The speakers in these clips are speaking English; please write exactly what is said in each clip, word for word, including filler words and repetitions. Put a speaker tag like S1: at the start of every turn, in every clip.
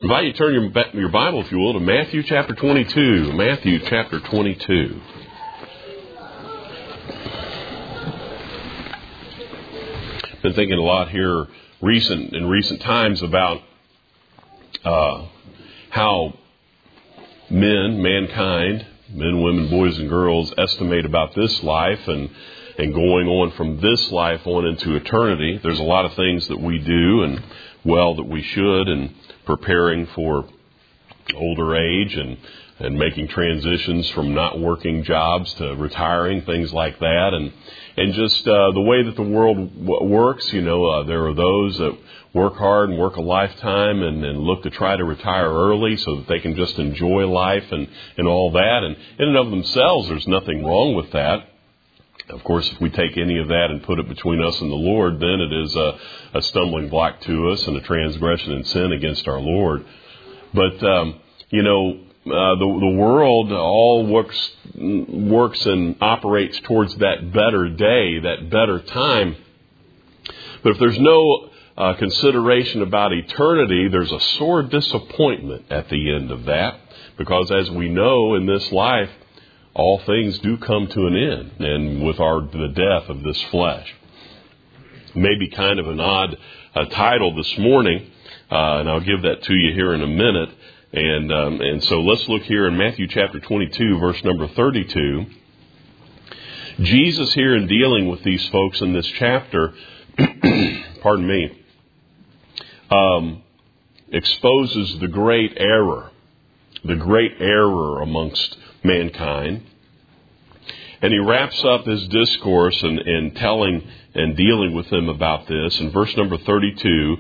S1: I invite you to turn your, your Bible, if you will, to Matthew chapter twenty-two. Matthew chapter twenty-two. Been thinking a lot here recent in recent times about uh, how men, mankind, men, women, boys, and girls estimate about this life and and going on from this life on into eternity. There's a lot of things that we do and well that we should, and preparing for older age and, and making transitions from not working jobs to retiring, things like that. And, and just uh, the way that the world w- works, you know, uh, there are those that work hard and work a lifetime and, and look to try to retire early so that they can just enjoy life and, and all that. And in and of themselves, there's nothing wrong with that. Of course, if we take any of that and put it between us and the Lord, then it is a, a stumbling block to us and a transgression and sin against our Lord. But, um, you know, uh, the, the world all works, works and operates towards that better day, that better time. But if there's no uh, consideration about eternity, there's a sore disappointment at the end of that. Because as we know in this life, all things do come to an end, and with our the death of this flesh. Maybe kind of an odd uh, title this morning, uh, and I'll give that to you here in a minute. And um, and so let's look here in Matthew chapter twenty-two, verse number thirty-two. Jesus here in dealing with these folks in this chapter, pardon me, um, exposes the great error, the great error amongst mankind. And he wraps up his discourse and, and telling and dealing with them about this in verse number thirty-two,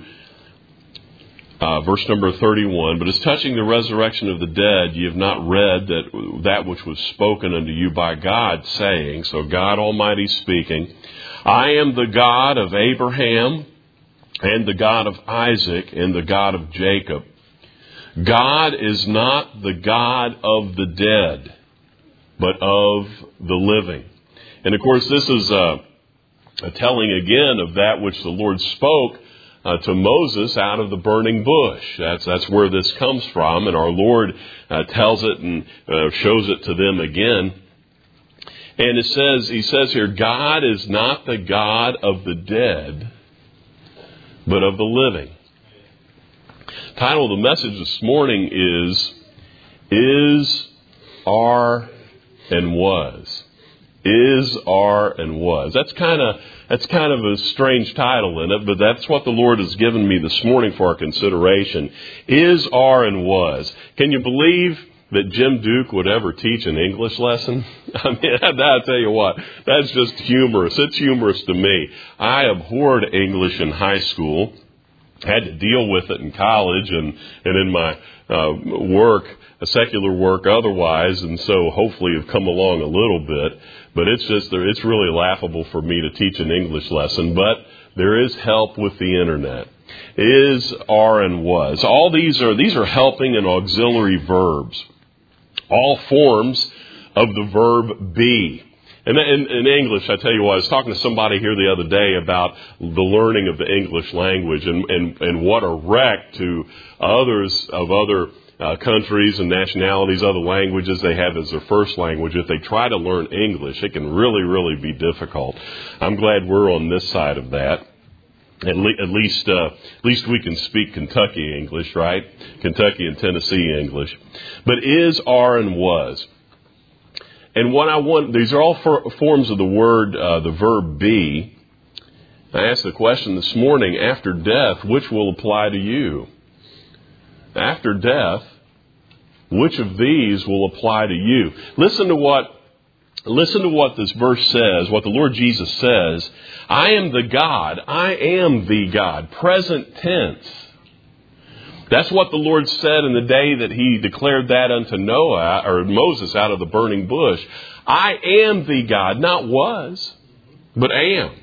S1: uh, verse number thirty-one. But as touching the resurrection of the dead, ye have not read that that which was spoken unto you by God, saying, so God Almighty speaking, I am the God of Abraham and the God of Isaac and the God of Jacob. God is not the God of the dead, but of the living. And of course, this is a, a telling again of that which the Lord spoke uh, to Moses out of the burning bush. That's that's where this comes from, and our Lord uh, tells it and uh, shows it to them again. And it says, He says here, God is not the God of the dead, but of the living. The title of the message this morning is, Is, Are, and Was. Is, Are, and Was. That's kind of that's kind of a strange title in it, but that's what the Lord has given me this morning for our consideration. Is, Are, and Was. Can you believe that Jim Duke would ever teach an English lesson? I mean, I'll tell you what, that's just humorous. It's humorous to me. I abhorred English in high school. Had to deal with it in college and, and in my uh, work, a secular work otherwise, and so hopefully have come along a little bit. But it's just, it's really laughable for me to teach an English lesson, but there is help with the internet. Is, are, and was. All these are, these are helping and auxiliary verbs. All forms of the verb be. And in, in English, I tell you what, I was talking to somebody here the other day about the learning of the English language and, and, and what a wreck to others of other uh, countries and nationalities, other languages they have as their first language. If they try to learn English, it can really, really be difficult. I'm glad we're on this side of that. At, le- at least, uh, at least we can speak Kentucky English, right? Kentucky and Tennessee English. But is, are, and was. And what I want, these are all for, forms of the word, uh, the verb be. I asked the question this morning, after death, which will apply to you? After death, which of these will apply to you? Listen to what, listen to what this verse says, what the Lord Jesus says. I am the God, I am the God, present tense. That's what the Lord said in the day that He declared that unto Noah or Moses out of the burning bush. I am the God, not was, but am.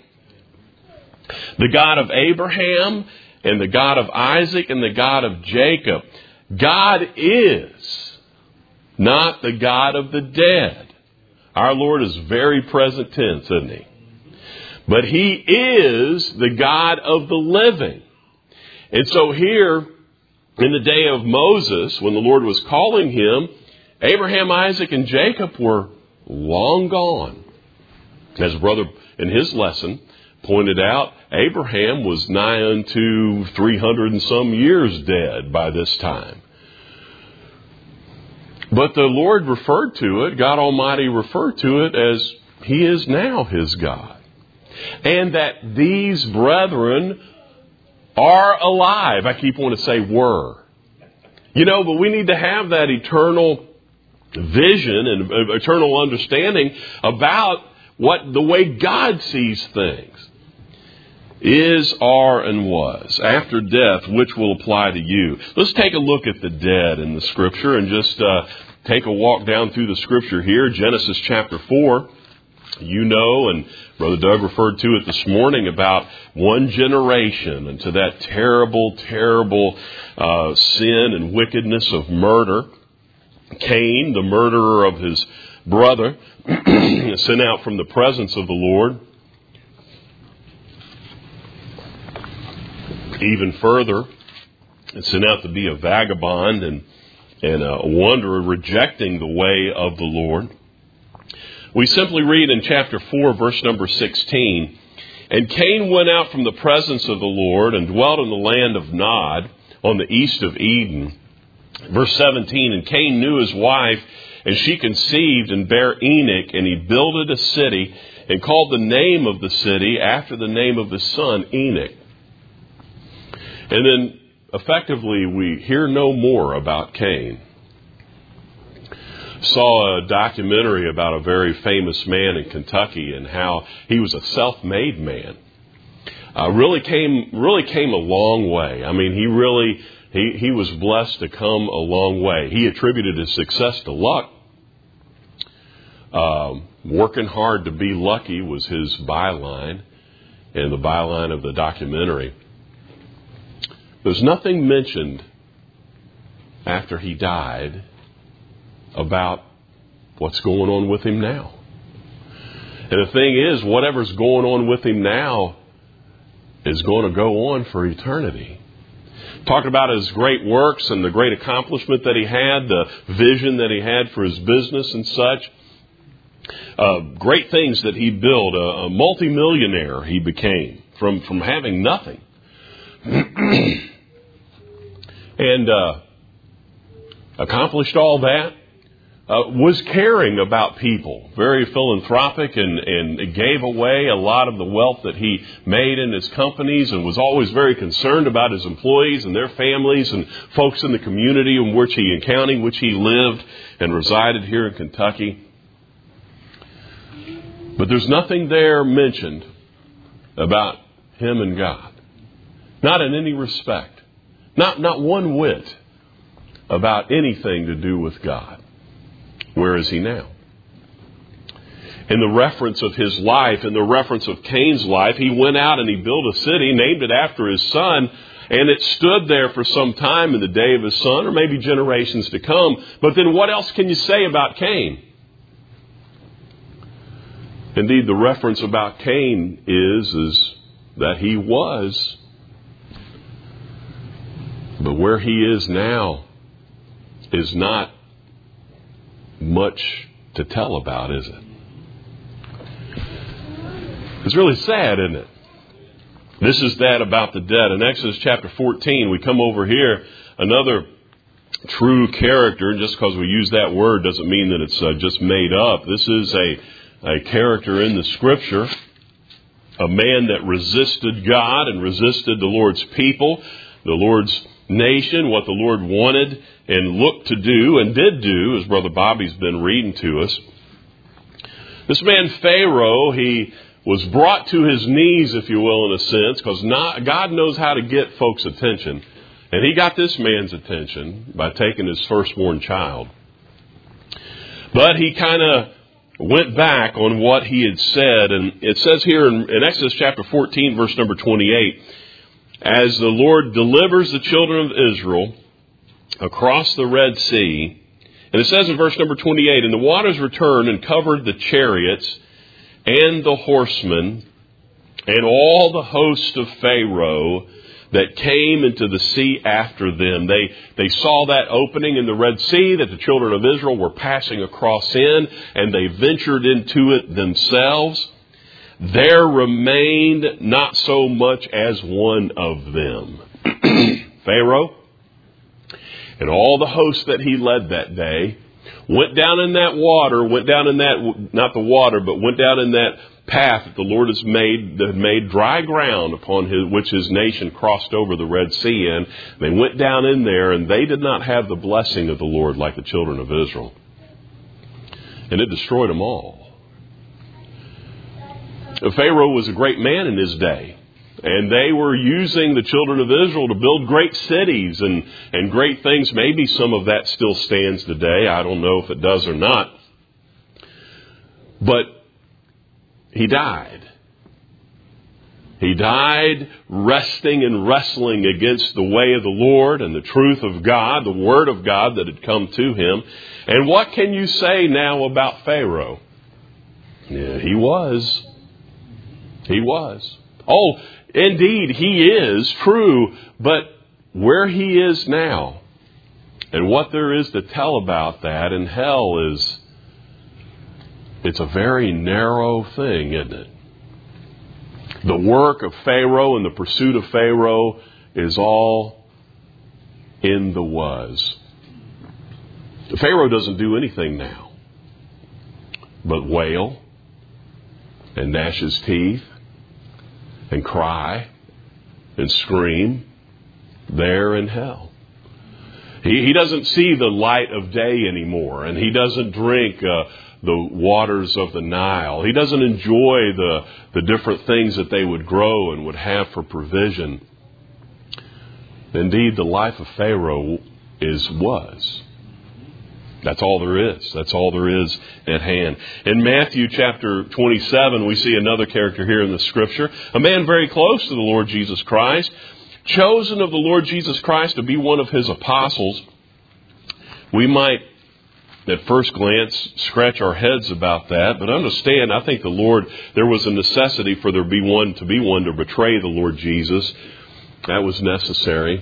S1: The God of Abraham and the God of Isaac and the God of Jacob. God is not the God of the dead. Our Lord is very present tense, isn't He? But He is the God of the living. And so here, In the day of Moses, when the Lord was calling him, Abraham, Isaac, and Jacob were long gone. As brother in his lesson pointed out, Abraham was nigh unto three hundred and some years dead by this time. But the Lord referred to it, God Almighty referred to it as He is now his God. And that these brethren are alive. I keep wanting to say were. You know, but we need to have that eternal vision and eternal understanding about what the way God sees things. Is, are, and was. After death, which will apply to you? Let's take a look at the dead in the Scripture and just uh, take a walk down through the Scripture here. Genesis chapter four. You know, and Brother Doug referred to it this morning about one generation and to that terrible, terrible uh, sin and wickedness of murder. Cain, the murderer of his brother, sent out from the presence of the Lord. Even further, sent out to be a vagabond and, and a wanderer, rejecting the way of the Lord. We simply read in chapter four, verse number sixteen, and Cain went out from the presence of the Lord and dwelt in the land of Nod on the east of Eden. Verse seventeen, and Cain knew his wife, and she conceived and bare Enoch, and he builded a city and called the name of the city after the name of his son, Enoch. And then, effectively, we hear no more about Cain. Saw a documentary about a very famous man in Kentucky and how he was a self-made man. Uh, really came, really came a long way. I mean, he really, he, he was blessed to come a long way. He attributed his success to luck. Um, working hard to be lucky was his byline, and the byline of the documentary. There's nothing mentioned after he died about what's going on with him now. And the thing is, whatever's going on with him now is going to go on for eternity. Talking about his great works and the great accomplishment that he had, the vision that he had for his business and such. Uh, great things that he built. A, a multimillionaire he became from, from having nothing. And uh, accomplished all that. Uh, was caring about people, very philanthropic, and, and gave away a lot of the wealth that he made in his companies, and was always very concerned about his employees and their families and folks in the community in which he, in county in which he lived and resided here in Kentucky. But there's nothing there mentioned about him and God. Not in any respect. Not, not one whit about anything to do with God. Where is he now? In the reference of his life, in the reference of Cain's life, he went out and he built a city, named it after his son, and it stood there for some time in the day of his son, or maybe generations to come. But then what else can you say about Cain? Indeed, the reference about Cain is, is that he was. But where he is now is not much to tell about, is it? It's really sad, isn't it? This is that about the dead. In Exodus chapter fourteen, we come over here, another true character. Just because we use that word doesn't mean that it's uh, just made up. This is a, a character in the Scripture, a man that resisted God and resisted the Lord's people, the Lord's nation, what the Lord wanted and looked to do and did do, as Brother Bobby's been reading to us. This man Pharaoh, he was brought to his knees, if you will, in a sense, because God knows how to get folks' attention. And he got this man's attention by taking his firstborn child. But he kind of went back on what he had said. And it says here in, in Exodus chapter fourteen, verse number twenty-eight, as the Lord delivers the children of Israel across the Red Sea, and it says in verse number twenty-eight, and the waters returned and covered the chariots and the horsemen and all the host of Pharaoh that came into the sea after them. They, they saw that opening in the Red Sea that the children of Israel were passing across in, and they ventured into it themselves. There remained not so much as one of them. Pharaoh and all the host that he led that day went down in that water, went down in that, not the water, but went down in that path that the Lord has made, that had made dry ground upon his, which his nation crossed over the Red Sea in. They went down in there, and they did not have the blessing of the Lord like the children of Israel. And it destroyed them all. Pharaoh was a great man in his day. And they were using the children of Israel to build great cities and, and great things. Maybe some of that still stands today. I don't know if it does or not. But he died. He died resting and wrestling against the way of the Lord and the truth of God, the Word of God that had come to him. And what can you say now about Pharaoh? Yeah, he was. He was. Oh, indeed, he is true, but where he is now and what there is to tell about that in hell is, it's a very narrow thing, isn't it? The work of Pharaoh and the pursuit of Pharaoh is all in the was. Pharaoh doesn't do anything now but wail and gnash his teeth and cry and scream there in hell. He, he doesn't see the light of day anymore, and he doesn't drink uh, the waters of the Nile. He doesn't enjoy the, the different things that they would grow and would have for provision. Indeed, the life of Pharaoh is was. That's all there is. That's all there is at hand. In Matthew chapter twenty-seven, we see another character here in the Scripture. A man very close to the Lord Jesus Christ, chosen of the Lord Jesus Christ to be one of his apostles. We might, at first glance, scratch our heads about that. But understand, I think the Lord, there was a necessity for there be one to be one to betray the Lord Jesus. That was necessary.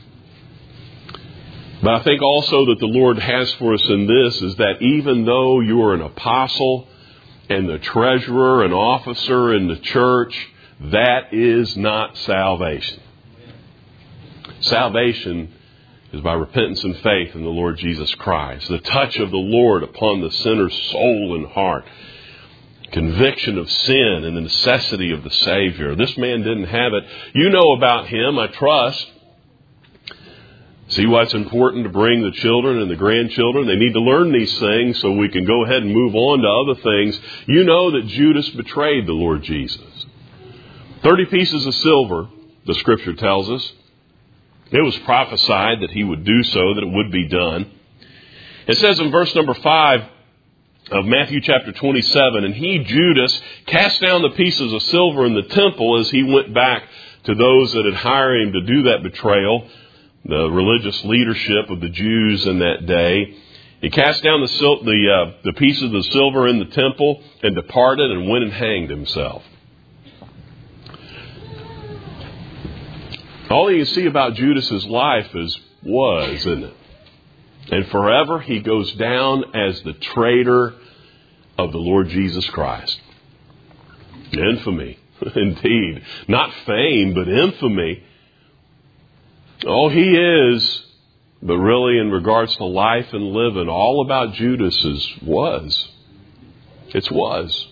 S1: But I think also that the Lord has for us in this is that even though you are an apostle and the treasurer and officer in the church, that is not salvation. Salvation is by repentance and faith in the Lord Jesus Christ. The touch of the Lord upon the sinner's soul and heart. Conviction of sin and the necessity of the Savior. This man didn't have it. You know about him, I trust. See why it's important to bring the children and the grandchildren. They need to learn these things so we can go ahead and move on to other things. You know that Judas betrayed the Lord Jesus. Thirty pieces of silver, the Scripture tells us. It was prophesied that he would do so, that it would be done. It says in verse number five of Matthew chapter twenty-seven, and he, Judas, cast down the pieces of silver in the temple as he went back to those that had hired him to do that betrayal, the religious leadership of the Jews in that day. He cast down the sil- the, uh, the pieces of silver in the temple and departed and went and hanged himself. All you can see about Judas's life is was, isn't it? And forever he goes down as the traitor of the Lord Jesus Christ. Infamy, indeed. Not fame, but infamy. All he is, but really in regards to life and living, all about Judas is was. It's was.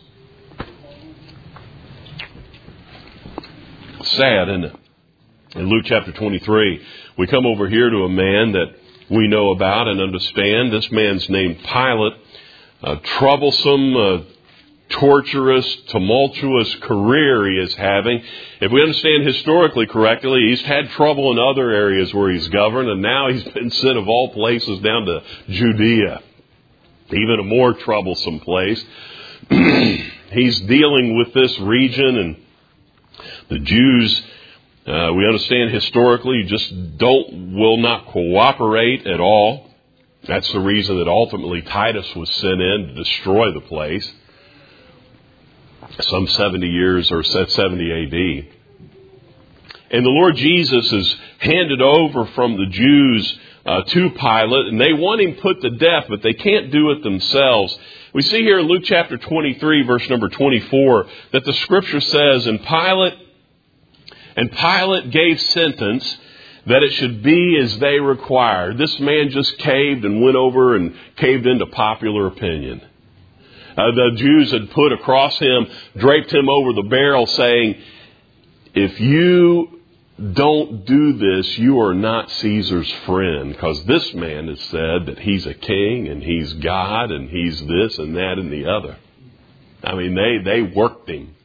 S1: Sad, isn't it? In Luke chapter twenty-three, we come over here to a man that we know about and understand. This man's named Pilate. A troublesome, uh, torturous, tumultuous career he is having. If we understand historically correctly, he's had trouble in other areas where he's governed, and now he's been sent of all places down to Judea, even a more troublesome place. He's dealing with this region, and the Jews, uh, we understand historically, just don't, will not cooperate at all. That's the reason that ultimately Titus was sent in to destroy the place. Some seventy years or seventy A D. and the Lord Jesus is handed over from the Jews uh, to Pilate, and they want him put to death, but they can't do it themselves. We see here in Luke chapter twenty-three, verse number twenty-four, that the Scripture says, and Pilate, and Pilate gave sentence that it should be as they required. This man just caved and went over and caved into popular opinion. Uh, the Jews had put across him, draped him over the barrel, saying, if you don't do this, you are not Caesar's friend, because this man has said that he's a king and he's God and he's this and that and the other. I mean, they, they worked him.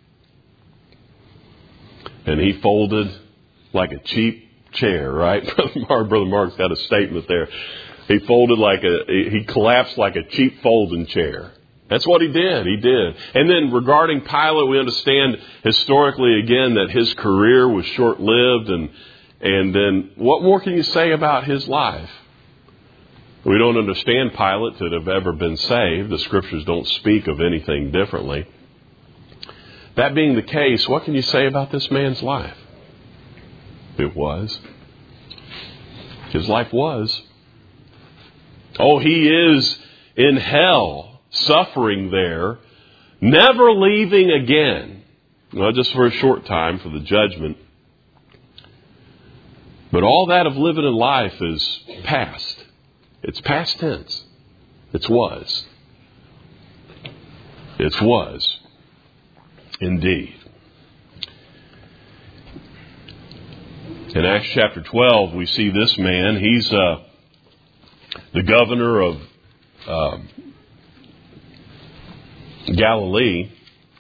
S1: And he folded like a cheap chair, right? Brother Mark's got a statement there. He folded like a, he collapsed like a cheap folding chair. That's what he did. He did. And then regarding Pilate, we understand historically again that his career was short-lived. And, and then what more can you say about his life? We don't understand Pilate to have ever been saved. The Scriptures don't speak of anything differently. That being the case, what can you say about this man's life? It was. His life was. Oh, he is in hell, suffering there, never leaving again. Well, just for a short time for the judgment. But all that of living in life is past. It's past tense. It's was. It's was. Indeed. In Acts chapter twelve, we see this man. He's uh, the governor of uh, Galilee,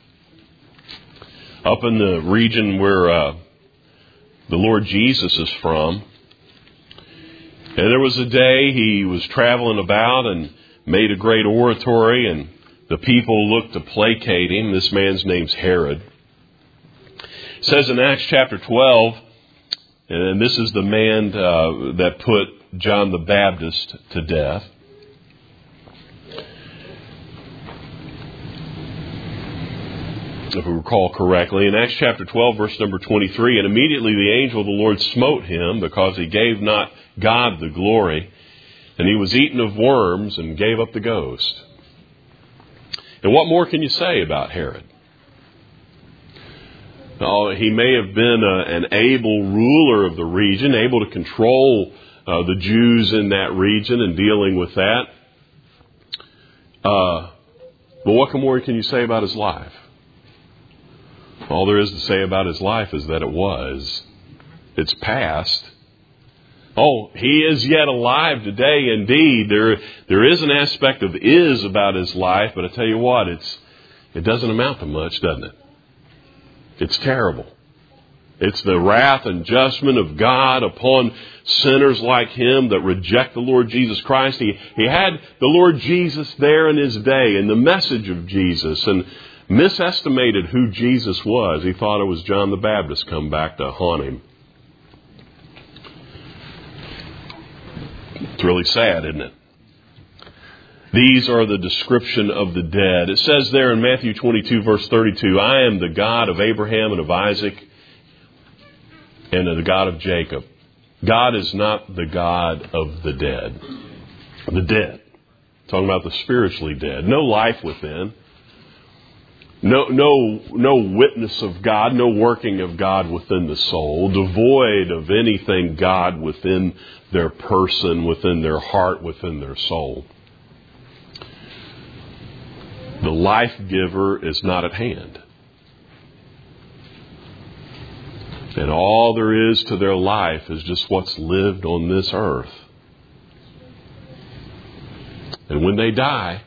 S1: up in the region where uh, the Lord Jesus is from. And there was a day he was traveling about and made a great oratory, and the people looked to placate him. This man's name's Herod. It says in Acts chapter twelve, and this is the man uh, that put John the Baptist to death. If we recall correctly, in Acts chapter twelve, verse number twenty-three, and immediately the angel of the Lord smote him, because he gave not God the glory, and he was eaten of worms and gave up the ghost. And what more can you say about Herod? Oh, he may have been a, an able ruler of the region, able to control uh, the Jews in that region and dealing with that. Uh, but what more can you say about his life? All there is to say about his life is that it was. It's past. Oh, he is yet alive today. Indeed, there there is an aspect of is about his life, but I tell you what, it's it doesn't amount to much, doesn't it? It's terrible. It's the wrath and judgment of God upon sinners like him that reject the Lord Jesus Christ. He, he had the Lord Jesus there in his day and the message of Jesus, and misestimated who Jesus was. He thought it was John the Baptist come back to haunt him. It's really sad, isn't it? These are the description of the dead. It says there in Matthew twenty-two, verse thirty-two, I am the God of Abraham and of Isaac and of the God of Jacob. God is not the God of the dead. The dead. Talking about the spiritually dead. No life within. No, no, no witness of God, no working of God within the soul, devoid of anything God within their person, within their heart, within their soul. The life giver is not at hand. And all there is to their life is just what's lived on this earth. And when they die,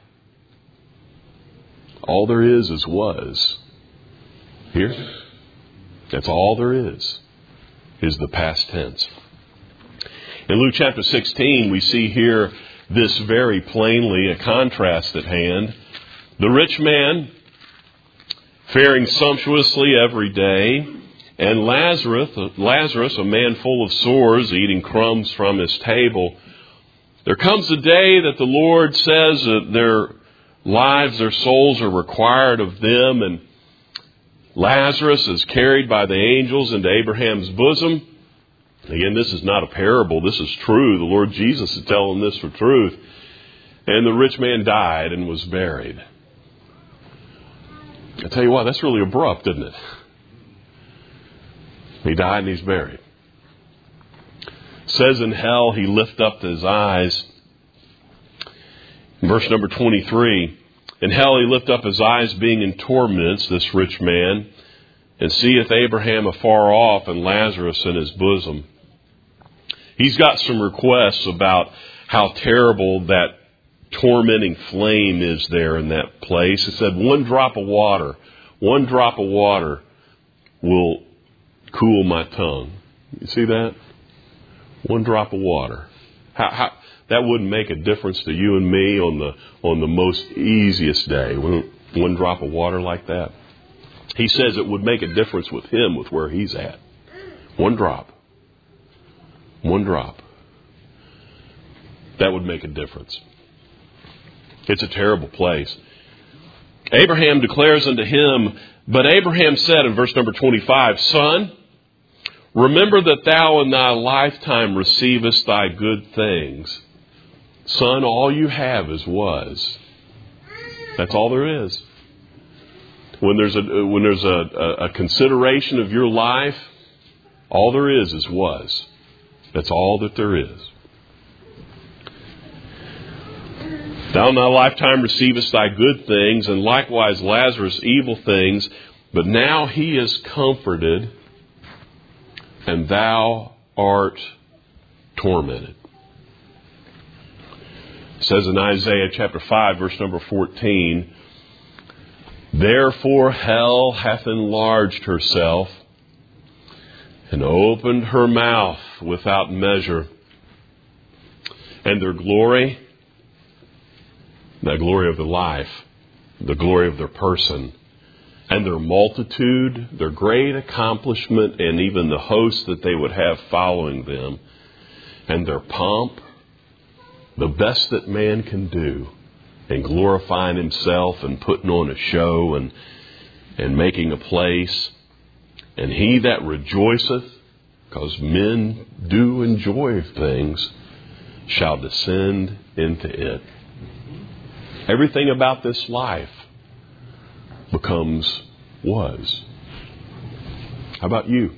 S1: all there is is was. Here, that's all there is, is the past tense. In Luke chapter sixteen, we see here this very plainly, a contrast at hand. The rich man faring sumptuously every day, and Lazarus, Lazarus, a man full of sores, eating crumbs from his table. There comes a day that the Lord says that their lives, their souls are required of them, and Lazarus is carried by the angels into Abraham's bosom. Again, this is not a parable. This is true. The Lord Jesus is telling this for truth. And the rich man died and was buried. I tell you what, that's really abrupt, isn't it? He died and he's buried. It says in hell he lift up his eyes. In verse number twenty-three, in hell he lift up his eyes, being in torments, this rich man, and seeth Abraham afar off and Lazarus in his bosom. He's got some requests about how terrible that tormenting flame is there in that place. It said one drop of water, one drop of water will cool my tongue. You see that? One drop of water. How, how, that wouldn't make a difference to you and me on the on the most easiest day. One, one drop of water like that. He says it would make a difference with him, with where he's at. One drop. One drop. That would make a difference. It's a terrible place. Abraham declares unto him, but Abraham said in verse number twenty-five, Son, remember that thou in thy lifetime receivest thy good things. Son, all you have is was. That's all there is. When there's a when there's a, a, a consideration of your life, all there is is was. That's all that there is. Thou in thy lifetime receivest thy good things, and likewise Lazarus evil things, but now he is comforted, and thou art tormented. It says in Isaiah chapter five, verse number fourteen, Therefore hell hath enlarged herself, and opened her mouth without measure, and their glory, the glory of their life, the glory of their person, and their multitude, their great accomplishment, and even the host that they would have following them, and their pomp, the best that man can do, and glorifying himself and putting on a show and and making a place. And he that rejoiceth, because men do enjoy things, shall descend into it. Everything about this life becomes was. How about you?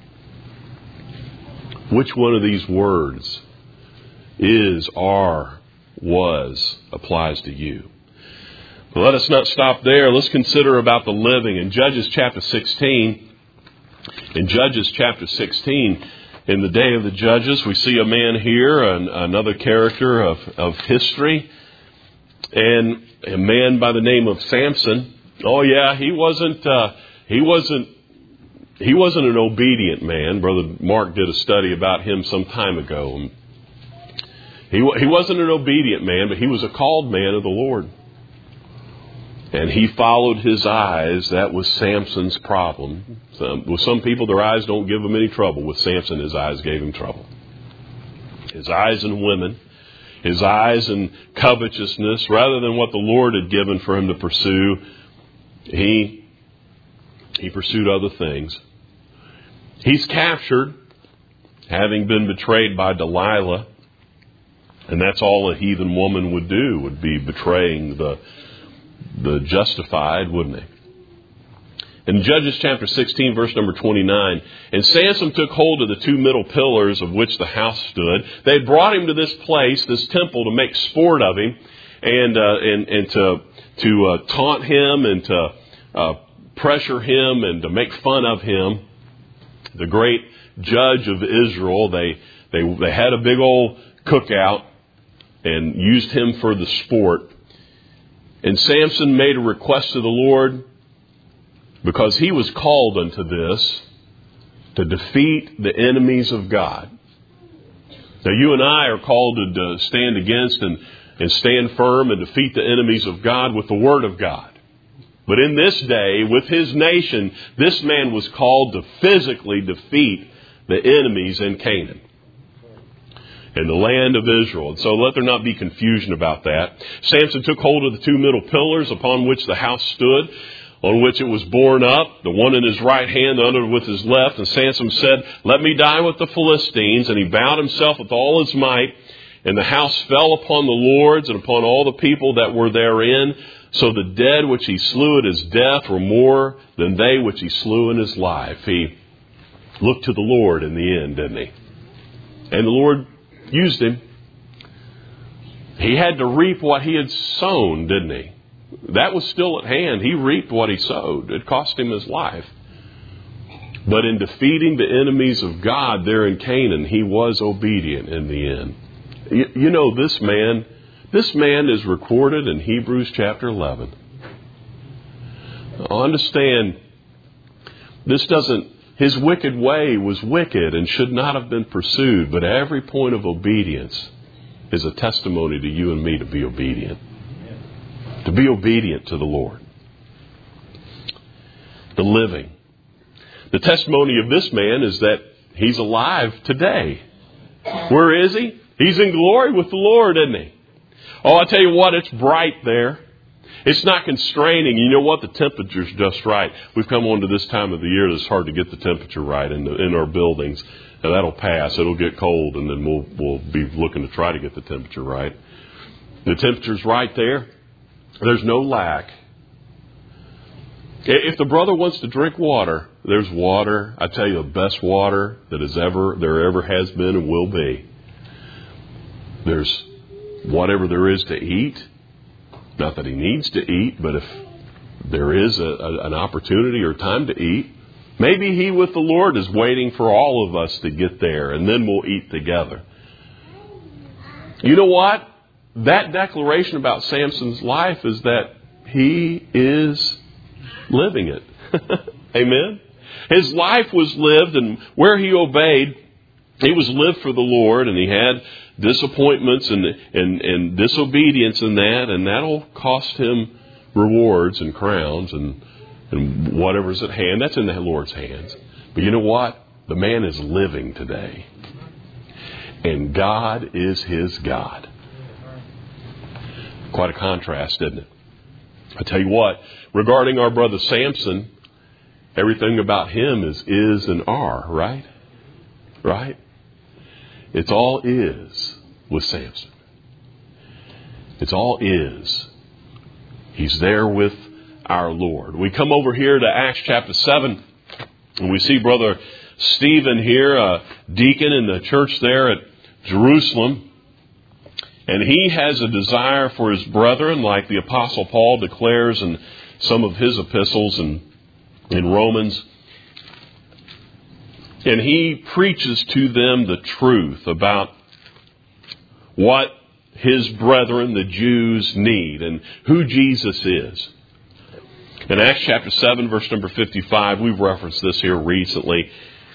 S1: Which one of these words is, are, was applies to you? But let us not stop there. Let's consider about the living. In Judges chapter sixteen, in Judges chapter sixteen, in the day of the Judges, we see a man here, an, another character of, of history, and a man by the name of Samson. Oh yeah, he wasn't. Uh, he wasn't. He wasn't an obedient man. Brother Mark did a study about him some time ago. He he wasn't an obedient man, but he was a called man of the Lord. And he followed his eyes. That was Samson's problem. Some, with some people, their eyes don't give them any trouble. With Samson, his eyes gave him trouble. His eyes in women, his eyes in covetousness, rather than what the Lord had given for him to pursue, he he pursued other things. He's captured, having been betrayed by Delilah. And that's all a heathen woman would do, would be betraying the the justified, wouldn't they? In Judges chapter sixteen, verse number twenty-nine, and Samson took hold of the two middle pillars of which the house stood. They had brought him to this place, this temple, to make sport of him, and uh, and and to to uh, taunt him and to uh, pressure him and to make fun of him. The great judge of Israel, they they they had a big old cookout and used him for the sport. And Samson made a request to the Lord, because he was called unto this, to defeat the enemies of God. Now you and I are called to stand against and, and stand firm and defeat the enemies of God with the Word of God. But in this day, with his nation, this man was called to physically defeat the enemies in Canaan, in the land of Israel. And so let there not be confusion about that. Samson took hold of the two middle pillars upon which the house stood. on which it was borne up, the one in his right hand, the other with his left. And Samson said, let me die with the Philistines. And he bowed himself with all his might. And the house fell upon the lords and upon all the people that were therein. So the dead which he slew at his death were more than they which he slew in his life. He looked to the Lord in the end, didn't he? And the Lord used him. He had to reap what he had sown, didn't he? That was still at hand. He reaped what he sowed. It cost him his life. But in defeating the enemies of God there in Canaan, he was obedient in the end. You, you know, this man, this man is recorded in Hebrews chapter eleven. Understand, this doesn't, his wicked way was wicked and should not have been pursued, but every point of obedience is a testimony to you and me to be obedient. To be obedient to the Lord. The living. The testimony of this man is that he's alive today. Where is he? He's in glory with the Lord, isn't he? Oh, I tell you what, it's bright there. It's not constraining. You know what? The temperature's just right. We've come on to this time of the year that's hard to get the temperature right in, the, in our buildings. And that'll pass. It'll get cold, and then we'll, we'll be looking to try to get the temperature right. The temperature's right there. There's no lack. If the brother wants to drink water, there's water. I tell you, the best water that is ever there ever has been and will be. There's whatever there is to eat. Not that he needs to eat, but if there is a, a, an opportunity or time to eat, maybe he with the Lord is waiting for all of us to get there, and then we'll eat together. You know what? That declaration about Samson's life is that he is living it. Amen? His life was lived, and where he obeyed, he was lived for the Lord, and he had disappointments and, and, and disobedience in that, and that'll cost him rewards and crowns and, and whatever's at hand. That's in the Lord's hands. But you know what? The man is living today. And God is his God. Quite a contrast, isn't it? I tell you what, regarding our brother Samson, everything about him is is and are, right? Right? It's all is with Samson. It's all is. He's there with our Lord. We come over here to Acts chapter seven, and we see Brother Stephen here, a deacon in the church there at Jerusalem. And he has a desire for his brethren, like the Apostle Paul declares in some of his epistles and in Romans. And he preaches to them the truth about what his brethren, the Jews, need and who Jesus is. In Acts chapter seven, verse number fifty-five, we've referenced this here recently.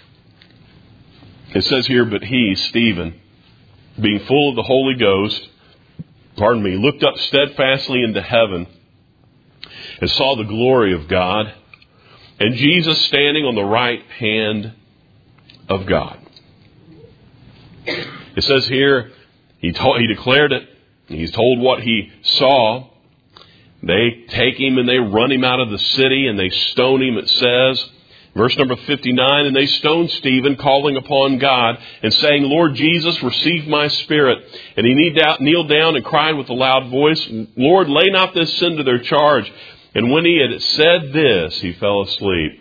S1: It says here, but he, Stephen, being full of the Holy Ghost, pardon me, looked up steadfastly into heaven and saw the glory of God and Jesus standing on the right hand of God. It says here, he told, he declared it. He's told what he saw. They take him and they run him out of the city and they stone him, it says. Verse number fifty-nine, and they stoned Stephen, calling upon God and saying, Lord Jesus, receive my spirit. And he kneeled down and cried with a loud voice, Lord, lay not this sin to their charge. And when he had said this, he fell asleep.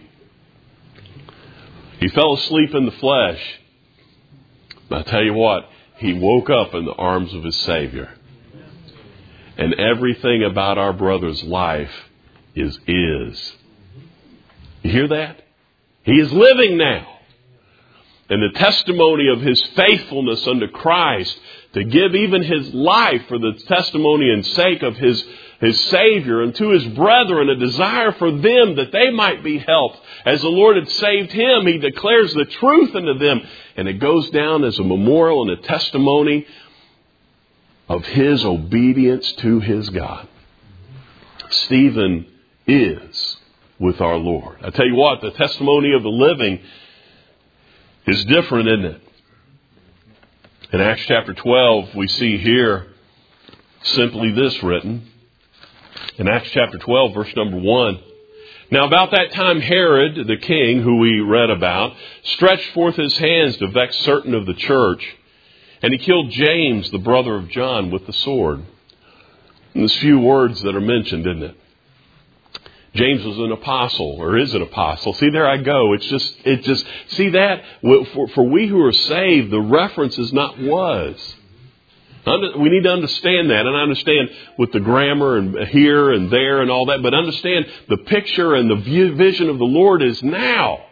S1: He fell asleep in the flesh. But I tell you what, he woke up in the arms of his Savior. And everything about our brother's life is is. You hear that? He is living now. And the testimony of his faithfulness unto Christ, to give even his life for the testimony and sake of his, his Savior, and to his brethren, a desire for them that they might be helped. As the Lord had saved him, he declares the truth unto them. And it goes down as a memorial and a testimony of his obedience to his God. Stephen is with our Lord. I tell you what, the testimony of the living is different, isn't it? In Acts chapter twelve, we see here simply this written. In Acts chapter twelve, verse number one, Now about that time Herod, the king, who we read about, stretched forth his hands to vex certain of the church, and he killed James, the brother of John, with the sword. And there's few words that are mentioned, isn't it? James was an apostle, or is an apostle. See, there I go. It's just, it just, see that? For, for we who are saved, the reference is not was. We need to understand that, and I understand with the grammar and here and there and all that, but understand the picture and the view, vision of the Lord is now.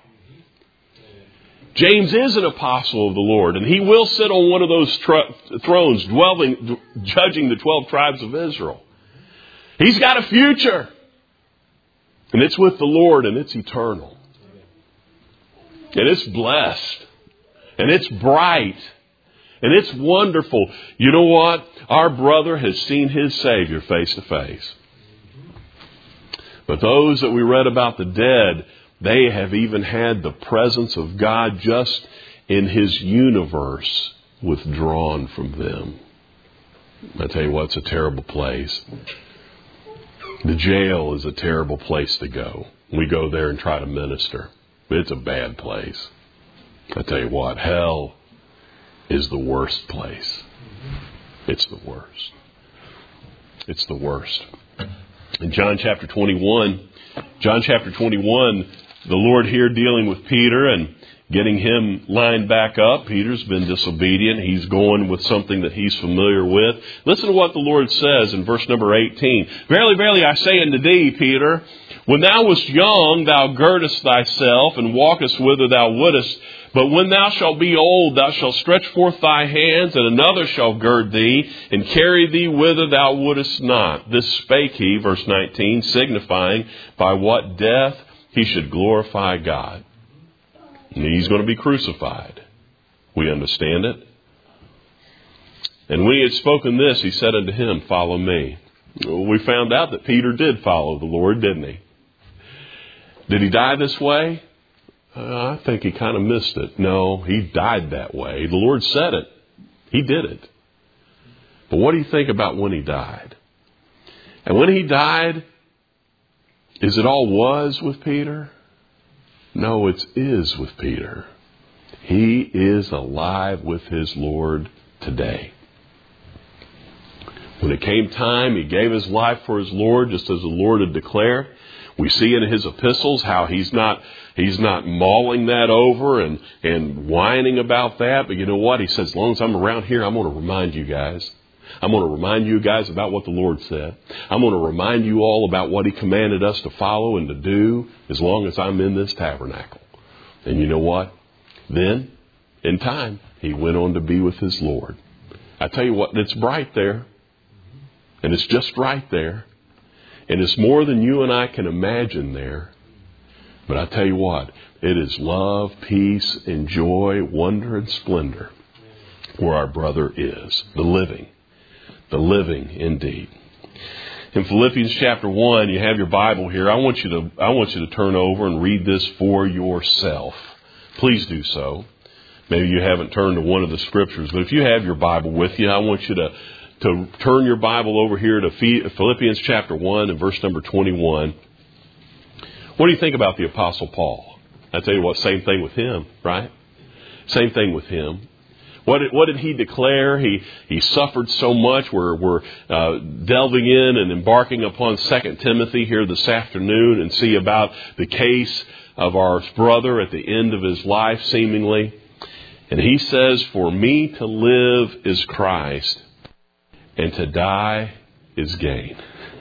S1: James is an apostle of the Lord, and he will sit on one of those tr- thrones, dwelling, judging the twelve tribes of Israel. He's got a future, and it's with the Lord, and it's eternal, and it's blessed, and it's bright. And it's wonderful. You know what? Our brother has seen his Savior face to face. But those that we read about the dead, they have even had the presence of God just in His universe withdrawn from them. I tell you what, it's a terrible place. The jail is a terrible place to go. We go there and try to minister. It's a bad place. I tell you what, hell is the worst place. It's the worst. It's the worst. In John chapter twenty-one, John chapter twenty-one, the Lord here dealing with Peter and getting him lined back up. Peter's been disobedient. He's going with something that he's familiar with. Listen to what the Lord says in verse number eighteen. Verily, verily, I say unto thee, Peter, when thou wast young, thou girdest thyself and walkest whither thou wouldest. But when thou shalt be old, thou shalt stretch forth thy hands, and another shall gird thee, and carry thee whither thou wouldest not. This spake he, verse nineteen, signifying by what death he should glorify God. And he's going to be crucified. We understand it. And when he had spoken this, he said unto him, follow me. We found out that Peter did follow the Lord, didn't he? Did he die this way? Uh, I think he kind of missed it. No, he died that way. The Lord said it. He did it. But what do you think about when he died? And when he died, is it all was with Peter? No, it is with Peter. He is alive with his Lord today. When it came time, he gave his life for his Lord, just as the Lord had declared. We see in his epistles how he's not he's not mulling that over and, and whining about that. But you know what? He says, as long as I'm around here, I'm going to remind you guys. I'm going to remind you guys about what the Lord said. I'm going to remind you all about what he commanded us to follow and to do as long as I'm in this tabernacle. And you know what? Then, in time, he went on to be with his Lord. I tell you what, it's bright there. And it's just right there. And it's more than you and I can imagine there. But I tell you what, it is love, peace, and joy, wonder, and splendor where our brother is. The living. The living indeed. In Philippians chapter one, you have your Bible here. I want you to I want you to turn over and read this for yourself. Please do so. Maybe you haven't turned to one of the scriptures, but if you have your Bible with you, I want you to to turn your Bible over here to Philippians chapter one and verse number twenty-one. What do you think about the Apostle Paul? I tell you what, same thing with him, right? Same thing with him. What did, what did he declare? He he suffered so much. We're, we're uh, delving in and embarking upon Second Timothy here this afternoon and see about the case of our brother at the end of his life, seemingly. And he says, for me to live is Christ, and to die is gain.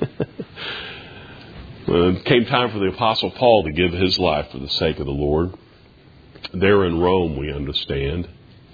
S1: Well, it came time for the Apostle Paul to give his life for the sake of the Lord. There in Rome, we understand.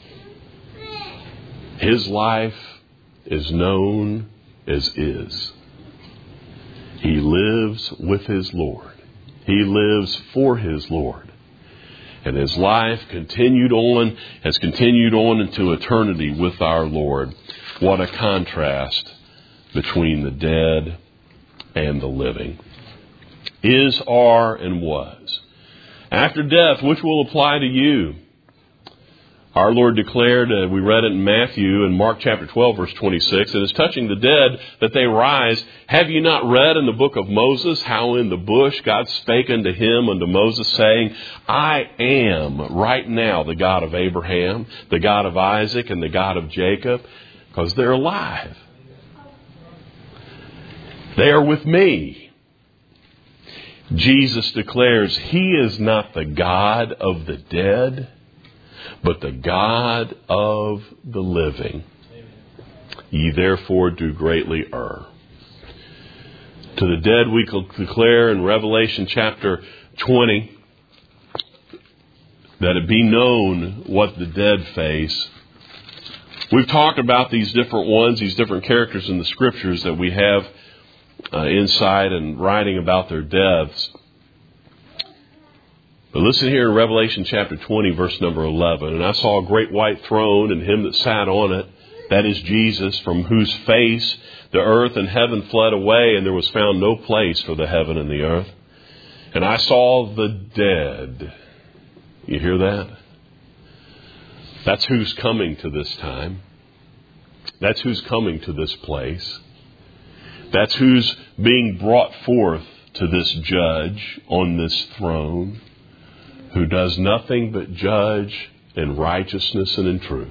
S1: His life is known as is. He lives with his Lord. He lives for his Lord. And his life continued on, has continued on into eternity with our Lord. What a contrast between the dead and the living. Is, are, and was. After death, which will apply to you? Our Lord declared, uh, we read it in Matthew in Mark chapter twelve, verse twenty-six, "It is touching the dead that they rise. Have you not read in the book of Moses how in the bush God spake unto him, unto Moses, saying, I am right now the God of Abraham, the God of Isaac, and the God of Jacob," because they're alive. They are with me. Jesus declares He is not the God of the dead, but the God of the living. Ye therefore do greatly err. To the dead we declare in Revelation chapter twenty that it be known what the dead face. We've talked about these different ones, these different characters in the Scriptures that we have uh, insight and writing about their deaths. But listen here in Revelation chapter twenty, verse number eleven. "And I saw a great white throne, and him that sat on it, that is Jesus, from whose face the earth and heaven fled away, and there was found no place for the heaven and the earth. And I saw the dead." You hear that? That's who's coming to this time. That's who's coming to this place. That's who's being brought forth to this judge on this throne, who does nothing but judge in righteousness and in truth.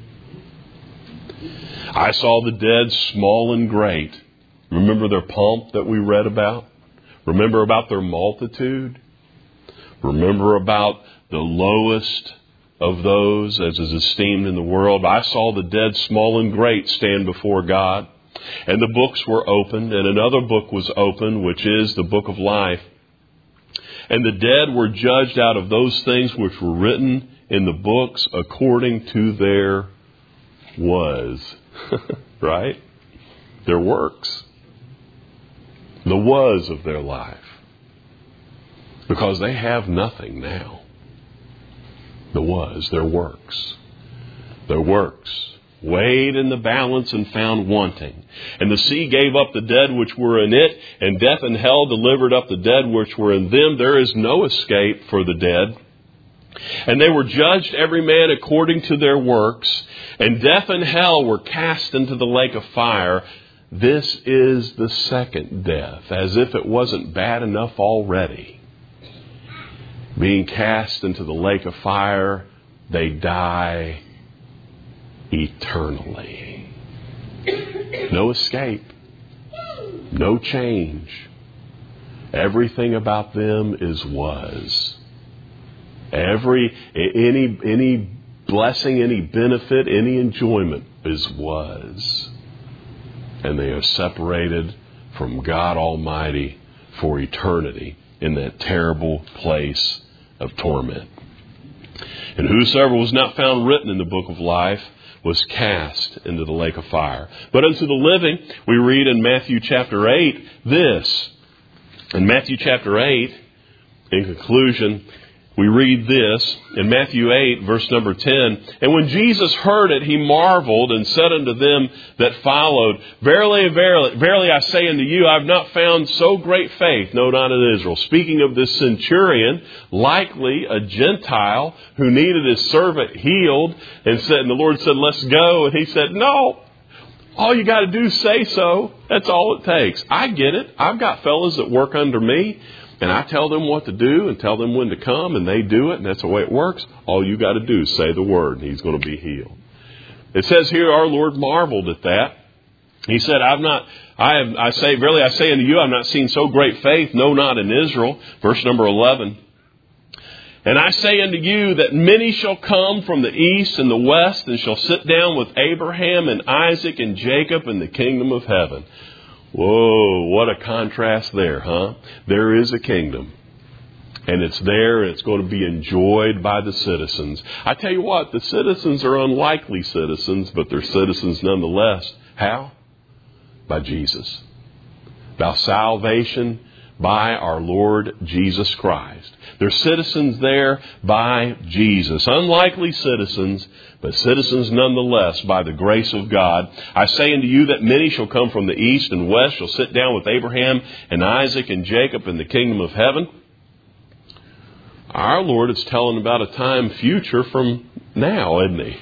S1: "I saw the dead, small and great." Remember their pomp that we read about? Remember about their multitude? Remember about the lowest of those as is esteemed in the world? "I saw the dead, small and great, stand before God. And the books were opened, and another book was opened, which is the book of life. And the dead were judged out of those things which were written in the books according to their was." Right? Their works. The was of their life. Because they have nothing now. The was, their works. Their works. Weighed in the balance and found wanting. "And the sea gave up the dead which were in it, and death and hell delivered up the dead which were in them. There is no escape for the dead. And they were judged every man according to their works. And death and hell were cast into the lake of fire. This is the second death," as if it wasn't bad enough already. Being cast into the lake of fire, they die eternally. No escape. No change. Everything about them is was. Every, any, any blessing, any benefit, any enjoyment is was. And they are separated from God Almighty for eternity in that terrible place of torment. "And whosoever was not found written in the book of life was cast into the lake of fire. But unto the living," we read in Matthew chapter eight, this. In Matthew chapter eight, in conclusion, we read this in Matthew eight, verse number ten. "And when Jesus heard it, he marveled and said unto them that followed, Verily, verily, verily I say unto you, I have not found so great faith, no, not in Israel." Speaking of this centurion, likely a Gentile who needed his servant healed, and said, and the Lord said, "Let's go." And he said, "No, all you got to do is say so. That's all it takes. I get it. I've got fellas that work under me. And I tell them what to do and tell them when to come, and they do it, and that's the way it works. All you got to do is say the word, and he's going to be healed." It says here, our Lord marveled at that. He said, "I've not, I have, I say, verily I say unto you, I've not seen so great faith, no, not in Israel." Verse number eleven. "And I say unto you that many shall come from the east and the west, and shall sit down with Abraham and Isaac and Jacob in the kingdom of heaven." Whoa, what a contrast there, huh? There is a kingdom. And it's there, and it's going to be enjoyed by the citizens. I tell you what, the citizens are unlikely citizens, but they're citizens nonetheless. How? By Jesus. By salvation by our Lord Jesus Christ. They're citizens there by Jesus. Unlikely citizens, but citizens nonetheless by the grace of God. "I say unto you that many shall come from the east and west, shall sit down with Abraham and Isaac and Jacob in the kingdom of heaven." Our Lord is telling about a time future from now, isn't he?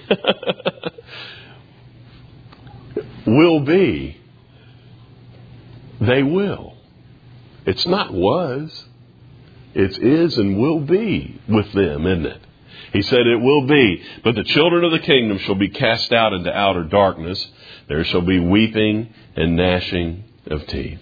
S1: Will be. They will. It's not was. It's is and will be with them, isn't it? He said it will be. But the children of the kingdom shall be cast out into outer darkness. There shall be weeping and gnashing of teeth.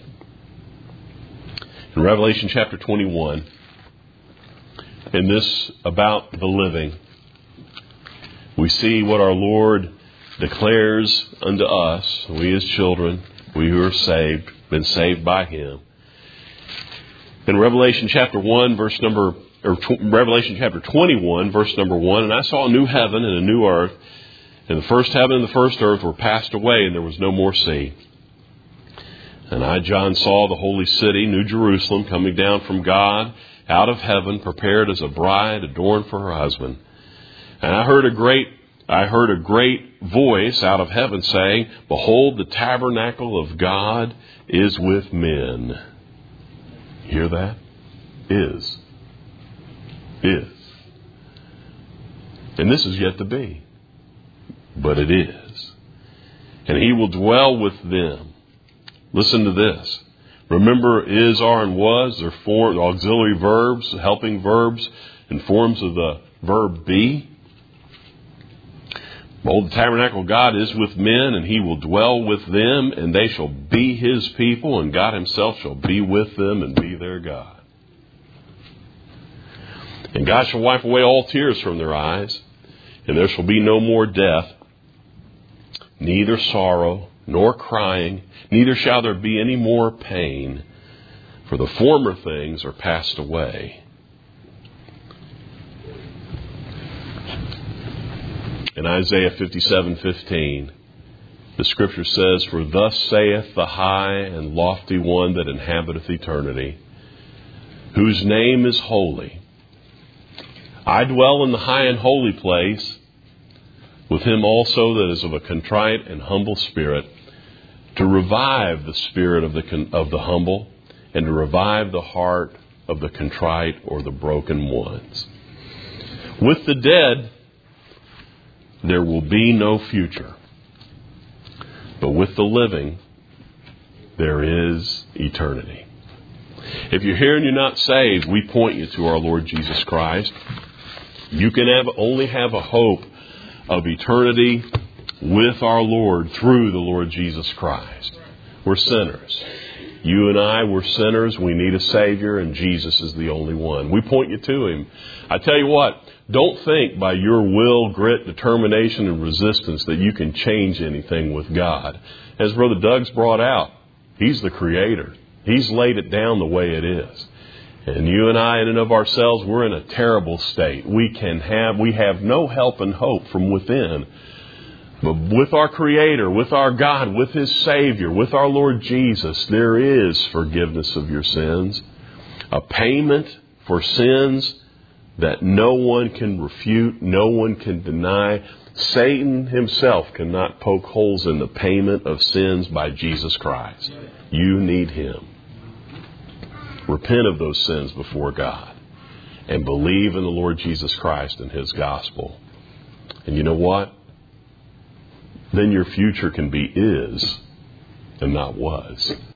S1: In Revelation chapter twenty-one, in this about the living, we see what our Lord declares unto us, we as children, we who are saved, been saved by Him. In Revelation chapter one, verse number, or tw- Revelation chapter twenty-one, verse number one, and I saw a new heaven and a new earth, and the first heaven and the first earth were passed away, and there was no more sea. And I, John, saw the holy city, New Jerusalem, coming down from God out of heaven, prepared as a bride adorned for her husband. And I heard a great, I heard a great voice out of heaven saying, Behold, the tabernacle of God is with men. Hear that? Is. Is. And this is yet to be. But it is. And He will dwell with them. Listen to this. Remember, is, are, and was. They're form, auxiliary verbs, helping verbs, and forms of the verb be. Behold, the tabernacle of God is with men, and He will dwell with them, and they shall be His people, and God Himself shall be with them and be their God. And God shall wipe away all tears from their eyes, and there shall be no more death, neither sorrow, nor crying, neither shall there be any more pain, for the former things are passed away. In Isaiah fifty-seven fifteen, the Scripture says, For thus saith the high and lofty one that inhabiteth eternity, whose name is holy. I dwell in the high and holy place, with him also that is of a contrite and humble spirit, to revive the spirit of the of the humble, and to revive the heart of the contrite or the broken ones. With the dead, there will be no future. But with the living, there is eternity. If you're here and you're not saved, we point you to our Lord Jesus Christ. You can have only have a hope of eternity with our Lord through the Lord Jesus Christ. We're sinners. You and I, we're sinners. We need a Savior, and Jesus is the only one. We point you to Him. I tell you what, don't think by your will, grit, determination, and resistance that you can change anything with God. As Brother Doug's brought out, He's the Creator. He's laid it down the way it is. And you and I, in and of ourselves, we're in a terrible state. We can have, we have no help and hope from within. But with our Creator, with our God, with His Savior, with our Lord Jesus, there is forgiveness of your sins. A payment for sins that no one can refute, no one can deny. Satan himself cannot poke holes in the payment of sins by Jesus Christ. You need Him. Repent of those sins before God and believe in the Lord Jesus Christ and His gospel. And you know what? Then your future can be is and not was.